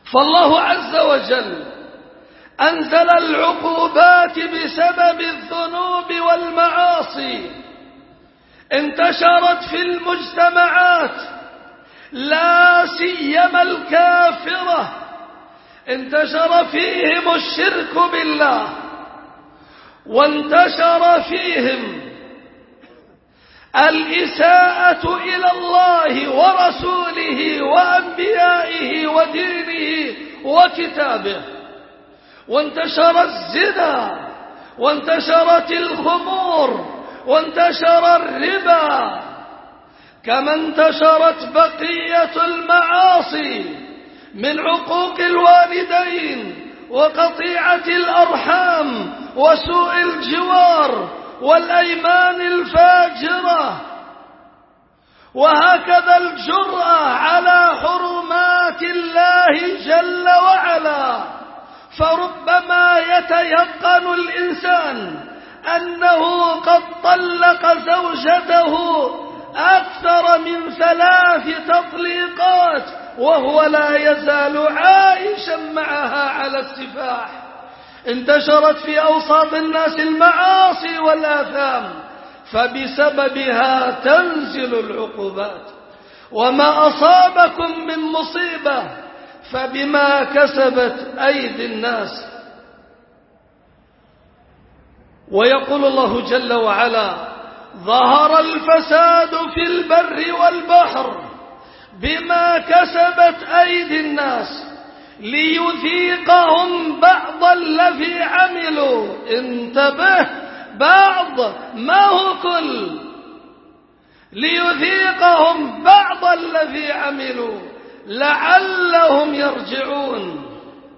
فالله عز وجل أنزل العقوبات بسبب الذنوب والمعاصي، انتشرت في المجتمعات لا سيما الكافرة، انتشر فيهم الشرك بالله، وانتشر فيهم الإساءة إلى الله ورسوله وأنبيائه ودينه وكتابه، وانتشر الزنا، وانتشرت الخمور، وانتشر الربا، كما انتشرت بقية المعاصي من عقوق الوالدين وقطيعة الأرحام وسوء الجوار والأيمان الفاجرة، وهكذا الجرأة على حرمات الله جل وعلا. فربما يتيقن الإنسان أنه قد طلق زوجته أكثر من 3 تطليقات وهو لا يزال عائشا معها على السفاح. انتشرت في أوساط الناس المعاصي والآثام، فبسببها تنزل العقوبات. وما أصابكم من مصيبة فبما كسبت أيدي الناس. ويقول الله جل وعلا: ظهر الفساد في البر والبحر بما كسبت أيدي الناس ليذيقهم بعض الذي عملوا. انتبه، بعض ما هو كل، ليذيقهم بعض الذي عملوا لعلهم يرجعون.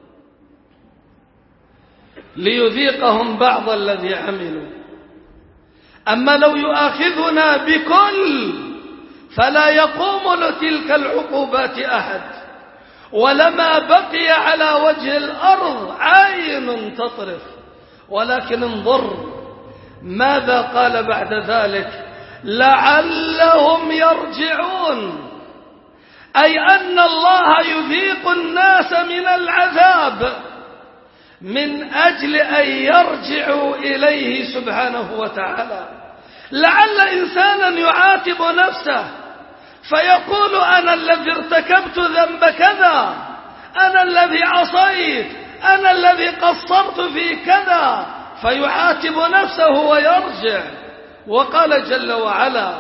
ليذيقهم بعض الذي عملوا. أما لو يؤاخذنا بكل فلا يقوم لتلك العقوبات أحد، ولما بقي على وجه الأرض عين تطرف. ولكن انظر ماذا قال بعد ذلك: لعلهم يرجعون، أي أن الله يذيق الناس من العذاب من أجل أن يرجعوا إليه سبحانه وتعالى. لعل إنسانا يعاتب نفسه فيقول: أنا الذي ارتكبت ذنب كذا، أنا الذي عصيت، أنا الذي قصرت في كذا، فيعاتب نفسه ويرجع. وقال جل وعلا: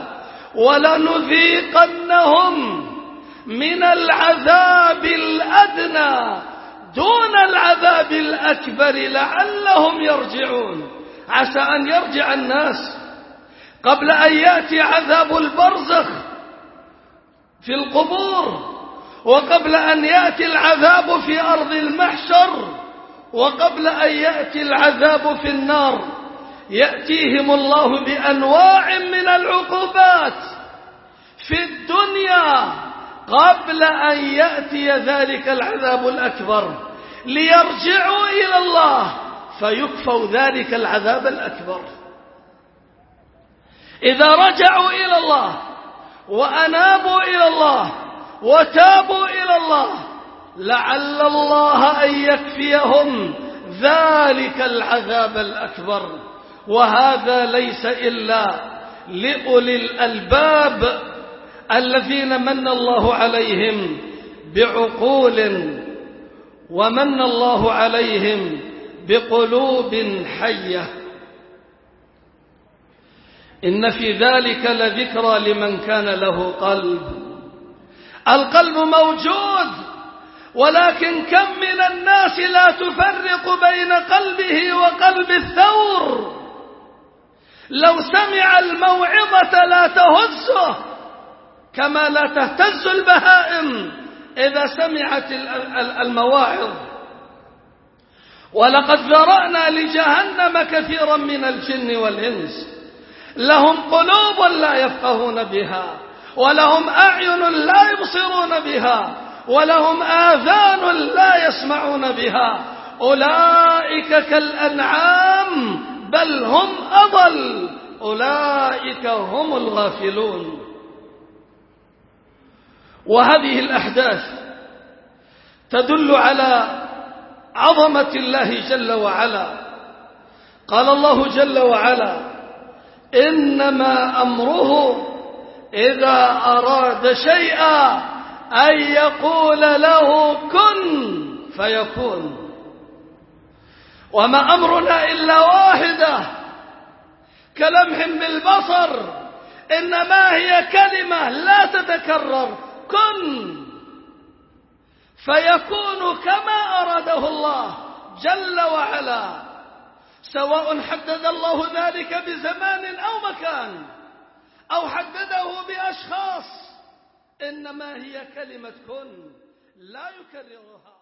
ولنذيقنهم من العذاب الأدنى دون العذاب الأكبر لعلهم يرجعون. عسى أن يرجع الناس قبل أن يأتي عذاب البرزخ في القبور، وقبل أن يأتي العذاب في أرض المحشر، وقبل أن يأتي العذاب في النار. يأتيهم الله بأنواع من العقوبات في الدنيا قبل أن يأتي ذلك العذاب الأكبر، ليرجعوا إلى الله فيكفوا ذلك العذاب الأكبر. إذا رجعوا إلى الله وأنابوا إلى الله وتابوا إلى الله لعل الله أن يكفيهم ذلك العذاب الأكبر. وهذا ليس إلا لأولي الألباب الذين من الله عليهم بعقول، ومن الله عليهم بقلوب حية. إن في ذلك لذكرى لمن كان له قلب. القلب موجود، ولكن كم من الناس لا تفرق بين قلبه وقلب الثور. لو سمع الموعظة لا تهزه كما لا تهتز البهائم إذا سمعت المواعظ. ولقد ذرأنا لجهنم كثيرا من الجن والإنس، لهم قلوب لا يفقهون بها، ولهم أعين لا يبصرون بها، ولهم آذان لا يسمعون بها. أولئك كالأنعام بل هم أضل، أولئك هم الغافلون. وهذه الأحداث تدل على عظمة الله جل وعلا. قال الله جل وعلا: إنما أمره إذا أراد شيئا أن يقول له كن فيكون. وما أمرنا إلا واحدة كلمح بالبصر، إنما هي كلمة لا تتكرر: كن فيكون كما أراده الله جل وعلا، سواء حدد الله ذلك بزمان أو مكان أو حدده بأشخاص، إنما هي كلمة كن لا يكررها.